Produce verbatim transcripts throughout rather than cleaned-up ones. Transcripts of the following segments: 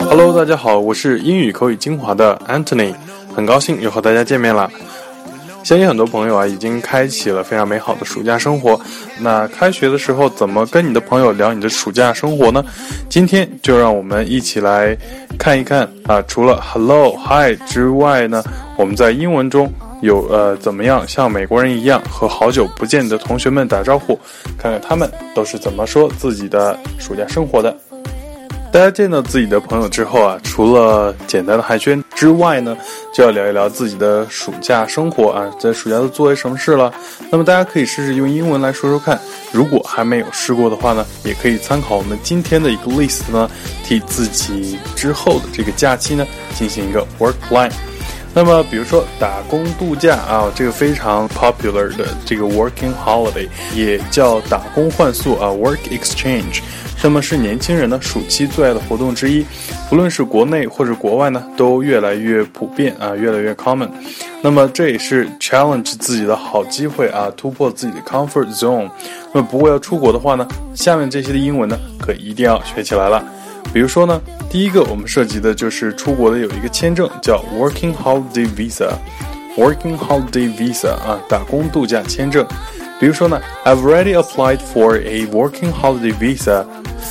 Hello， 大家好，我是英语口语精华的 Anthony， 很高兴又和大家见面了。相信很多朋友啊，已经开启了非常美好的暑假生活。那开学的时候，怎么跟你的朋友聊你的暑假生活呢？今天就让我们一起来看一看啊，除了 Hello、Hi 之外呢，我们在英文中有呃怎么样像美国人一样和好久不见的同学们打招呼，看看他们都是怎么说自己的暑假生活的。大家见到自己的朋友之后啊，除了简单的寒暄之外呢，就要聊一聊自己的暑假生活啊，在暑假都做些什么事了。那么大家可以试试用英文来说说看，如果还没有试过的话呢，也可以参考我们今天的一个 list 呢，替自己之后的这个假期呢进行一个 work plan。那么比如说打工度假啊，这个非常 popular 的这个 working holiday 也叫打工换宿啊 work exchange， 那么是年轻人呢暑期最爱的活动之一，不论是国内或者国外呢都越来越普遍啊，越来越 common。 那么这也是 challenge 自己的好机会啊，突破自己的 comfort zone。 那么不过要出国的话呢，下面这些的英文呢可一定要学起来了。比如说呢，第一个我们涉及的就是出国的有一个签证叫 Working Holiday Visa Working Holiday Visa 啊，打工度假签证。比如说呢 I've already applied for a Working Holiday Visa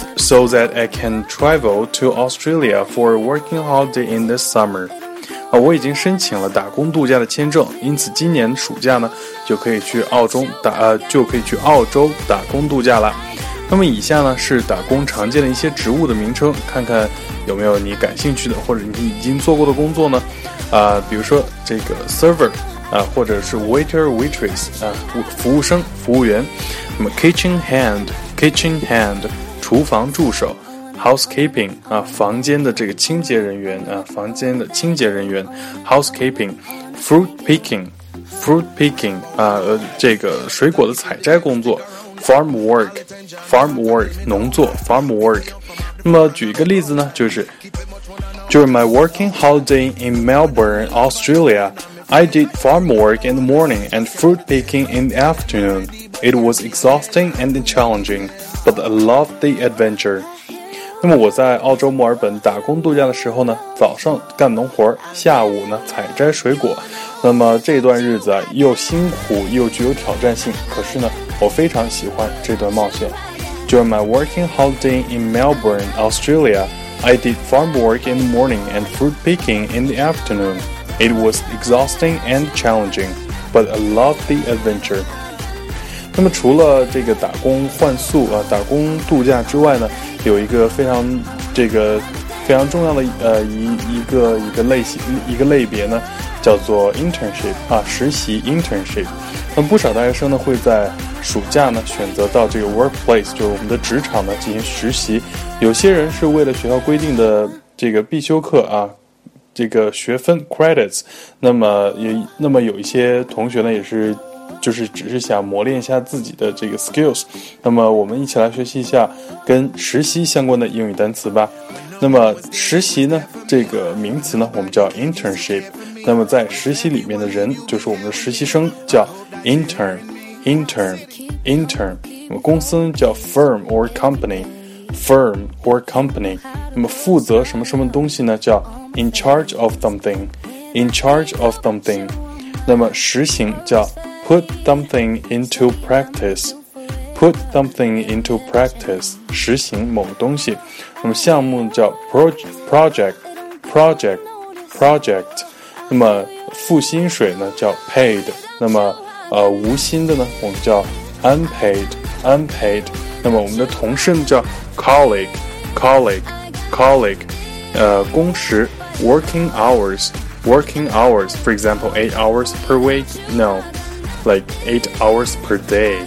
so that I can travel to Australia for a working holiday in this summer。 啊，我已经申请了打工度假的签证，因此今年暑假呢就可以去澳洲打呃就可以去澳洲打工度假了。那么以下呢是打工常见的一些职务的名称，看看有没有你感兴趣的或者你已经做过的工作呢？啊、呃，比如说这个 server 啊、呃，或者是 waiter waitress 啊、呃，服务生、服务员。那么 kitchen hand kitchen hand 厨房助手 housekeeping 啊，房间的这个清洁人员啊，房间的清洁人员 housekeeping fruit picking fruit picking 啊，呃，这个水果的采摘工作。Farm work, farm work 农作 farm work。 那么举一个例子呢，就是During my working holiday in Melbourne, Australia, I did farm work in the morning and fruit picking in the afternoon. It was exhausting and challenging, but I loved the adventure. 那么我在澳洲墨尔本打工度假的时候呢，早上干农活，下午呢采摘水果。那么这段日子啊，又辛苦又具有挑战性，可是呢我非常喜欢这段冒险。During my working holiday in Melbourne, Australia, I did farm work in the morning and fruit picking in the afternoon. It was exhausting and challenging, but I loved the adventure. 那么除了这个打工换宿啊，打工度假之外呢，有一个非常这个非常重要的呃一一个一个类型一个类别呢，叫做 internship 啊，实习 internship。那么不少大学生呢会在暑假呢选择到这个 workplace， 就是我们的职场呢进行实习。有些人是为了学校规定的这个必修课啊，这个学分 credits。那么也那么有一些同学呢也是就是只是想磨练一下自己的这个 skills。那么我们一起来学习一下跟实习相关的英语单词吧。那么实习呢这个名词呢我们叫 internship， 那么在实习里面的人就是我们的实习生，叫 intern intern intern。 那么公司呢叫 firm or company firm or company。 那么负责什么什么东西呢叫 in charge of something in charge of something。 那么实行叫 put something into practice put something into practice， 实行某个东西。那么项目叫 project project project project。 那么付薪水呢叫 paid， 那么呃无薪的呢我们叫 unpaid unpaid。 那么我们的同事呢叫 colleague colleague colleague。 呃工时 working hours working hours for example eight hours per week no like eight hours per day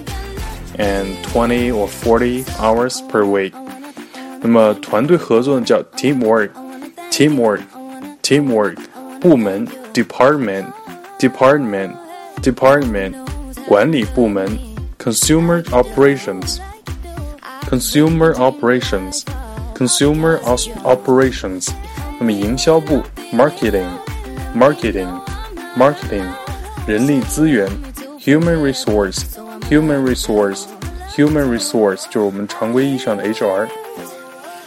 and twenty or forty hours per week。 那么团队合作呢叫 teamwork teamwork teamwork。 部门 department department department。 管理部门 consumer operations consumer operations consumer operations。 那么营销部 marketing marketing marketing。 人力资源 human resource human resource human resource 就是我们常规意义上的 H R。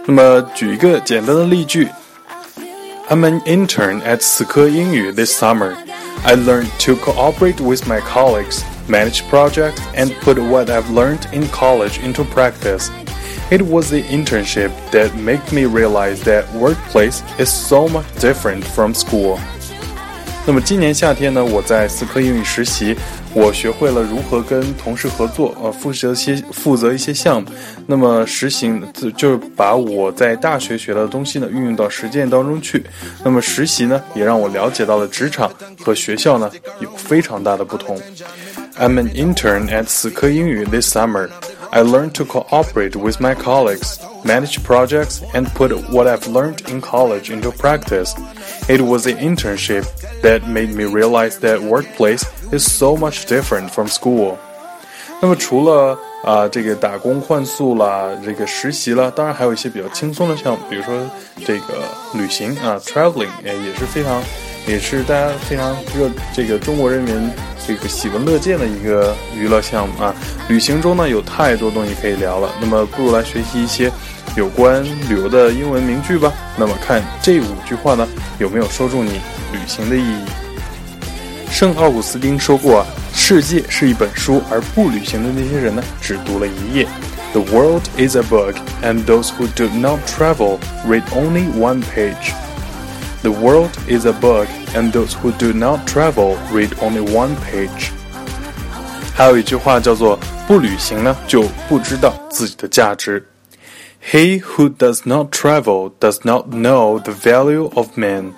那么举一个简单的例句 I'm an intern at 死磕英语 this summer. I learned to cooperate with my colleagues, manage projects, and put what I've learned in college into practice. It was the internship that made me realize that workplace is so much different from school. 那么今年夏天呢，我在死磕英语实习，我学会了如何跟同事合作，呃，负责一些负责一些项目。那么实行就是把我在大学学到的东西呢运用到实践当中去。那么实习呢，也让我了解到了职场和学校呢有非常大的不同。I'm an intern at 死磕英语 this summer.I learned to cooperate with my colleagues, manage projects, and put what I've learned in college into practice. It was the internship that made me realize that workplace is so much different from school. 那么除了啊、呃、这个打工换宿啦，这个实习啦，当然还有一些比较轻松的项目，比如说这个旅行啊 ，traveling 也也是非常，也是大家非常热这个中国人民这个喜闻乐见的一个娱乐项目啊。旅行中呢有太多东西可以聊了，那么不如来学习一些有关旅游的英文名句吧。那么看这五句话呢有没有说中你旅行的意义。圣奥古斯丁说过啊，世界是一本书，而不旅行的那些人呢只读了一页。The world is a book, and those who do not travel read only one page. The world is a book, and those who do not travel read only one page. 还有一句话叫做不旅行呢就不知道自己的价值。He who does not travel does not know the value of man.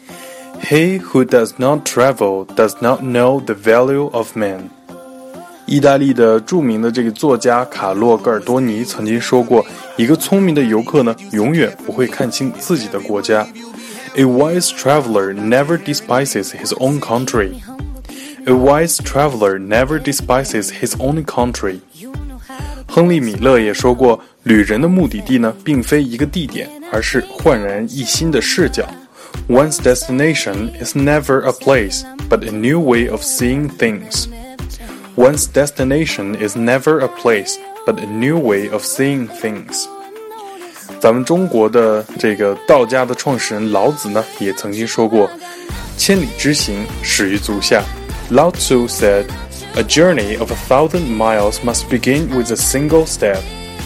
He who does not travel does not know the value of man. 意大利的著名的这个作家卡洛·戈尔多尼曾经说过，一个聪明的游客呢永远不会看清自己的国家。A wise traveler never despises his own country.A wise traveler never despises his own country. 亨利·米勒也说过，旅人的目的地呢，并非一个地点，而是焕然一新的视角。One's destination is never a place, but a new way of seeing things. One's destination is never a place, but a new way of seeing things. 咱们中国的这个道家的创始人老子呢，也曾经说过，千里之行，始于足下。Lao Tzu said, "A journey of a thousand miles must begin with a single step."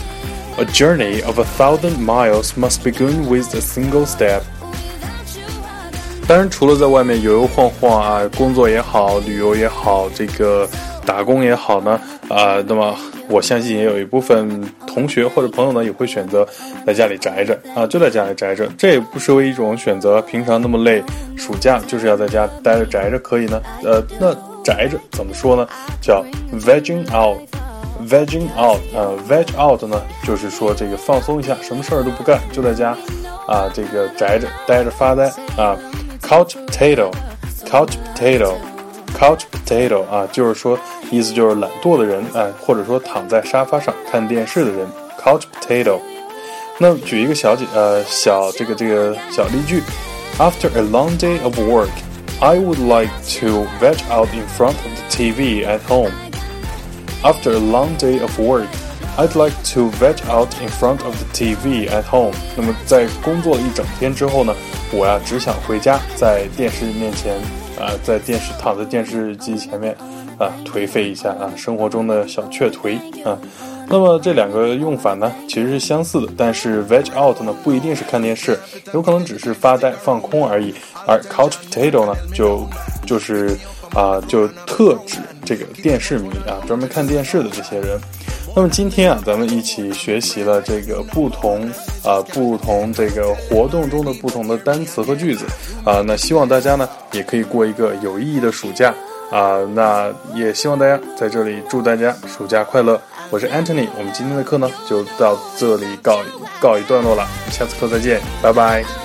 A journey of a thousand miles must begin with a single step. 当然，除了在外面游游晃晃啊，工作也好，旅游也好，这个打工也好呢，啊、呃，那么我相信也有一部分同学或者朋友呢，也会选择在家里宅着啊，就在家里宅着，这也不失为一种选择。平常那么累，暑假就是要在家待着宅着，可以呢。呃，那宅着怎么说呢？叫 vegging out。vegging out 呃 veg out 呢就是说这个放松一下，什么事儿都不干，就在家啊这个宅着待着发呆啊 couch potato couch potato couch potato 啊就是说意思就是懒惰的人啊，或者说躺在沙发上看电视的人 couch potato。 那举一个小呃小这个这个小例句 After a long day of work, I would like to veg out in front of the T V at home.After a long day of work, I'd like to veg out in front of the T V at home. 那么在工作一整天之后呢，我呀只想回家，在电视面前啊、呃，在电视躺在电视机前面啊，颓废一下啊，生活中的小雀颓啊。那么这两个用法呢，其实是相似的，但是 veg out 呢不一定是看电视，有可能只是发呆放空而已，而 couch potato 呢就就是啊、呃，就特指这个电视迷啊，专门看电视的这些人。那么今天啊，咱们一起学习了这个不同啊、呃、不同这个活动中的不同的单词和句子啊、呃，那希望大家呢也可以过一个有意义的暑假啊、呃，那也希望大家在这里祝大家暑假快乐。我是 Anthony， 我们今天的课呢就到这里告告一段落了，下次课再见，拜拜。